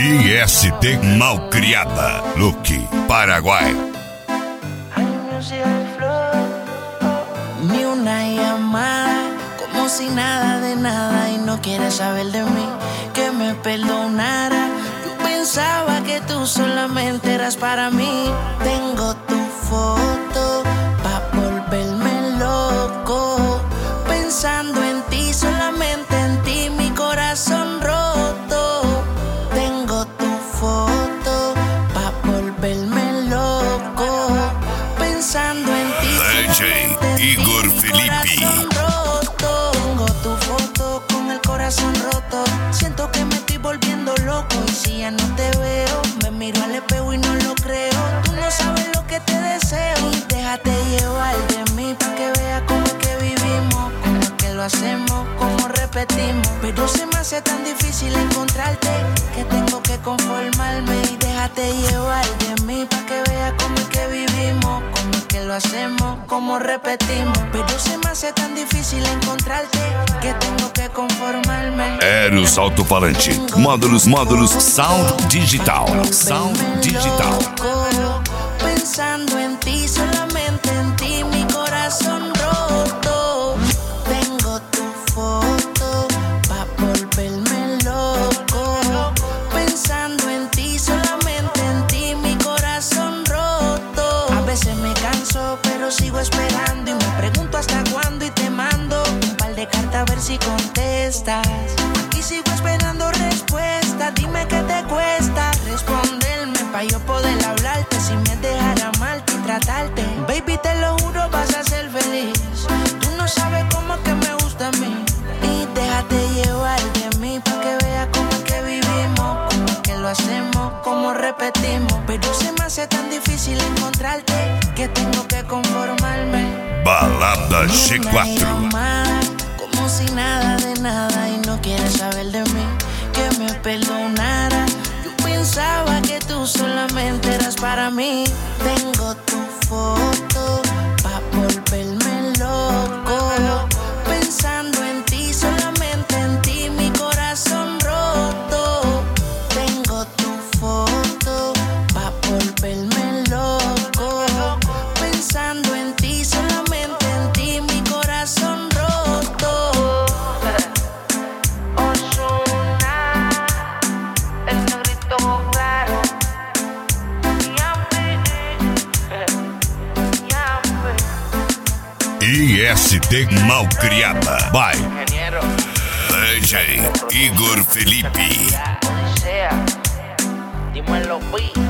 IST Malcriada, Luque, Paraguay. Ni una llamada, como si nada de nada, y no quieres saber de mí, que me perdonara. Yo pensaba que tú solamente eras para mí. Tengo tu foto pa' volverme loco, pensando en ti, solamente en ti, mi corazón roto. Tengo tu foto pa' volverme loco, pensando en ti. DJ Igor Felipe. Tengo tu foto con el corazón roto. Siento que me estoy volviendo loco, y si ya no te veo, me miro al espejo y no lo creo. Tú no sabes lo que te deseo, y déjate llevar de mí pa' que veas cómo es que vivimos, cómo es que lo hacemos, cómo repetimos. Pero se me hace tan difícil encontrarte que tengo que conformarme, y déjate llevar de mí pa' que veas cómo es que vivimos, cómo es que lo hacemos, cómo repetimos. Pero se me hace tan difícil encontrarte que tengo que conformarme. Eros Alto-Falante, módulos, Sound Digital, Pensando en ti, solamente en ti, mi corazón roto. Tengo tu foto pa' volverme loco, pensando en ti, solamente en ti, mi corazón roto. A veces me canso, pero sigo esperando, y me pregunto hasta cuándo, y te mando un par de cartas a ver si contestas. Aquí sigo esperando respuesta, dime qué te cuesta responderme pa' yo poder hablarte, si me dejara amarte y tratarte. Baby, te lo juro, vas a ser feliz. Tú no sabes cómo que me gusta a mí, y déjate llevar de mí pa' que veas cómo es que vivimos, cómo es que lo hacemos, cómo repetimos. Pero se me hace tan difícil encontrarte que tengo que conformarme. Balada G4. Llamada, como si nada de nada, y no quieres saber de mí, que me perdonara. Yo pensaba que tú solamente eras para mí. Tengo tu foto pa' volverme loco, pensando en ti, solamente en ti, mi corazón roto. Tengo tu foto pa' volverme loco, pensando en ti, solamente en ti, mi corazón roto. Ozuna, el negrito claro. IST Malcriada, by Ingeniero DJ Igor Felipe. Odisea, dímelo,